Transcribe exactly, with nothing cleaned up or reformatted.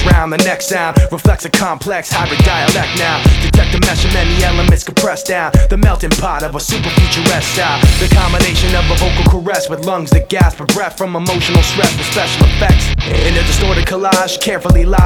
next round. The next sound reflects a complex hybrid dialect now. Detect the measurement, the elements compressed down. The melting pot of a super futuresque style. The combination of a vocal caress with lungs that gasp for breath from emotional stress with special effects. In a distorted collage, carefully live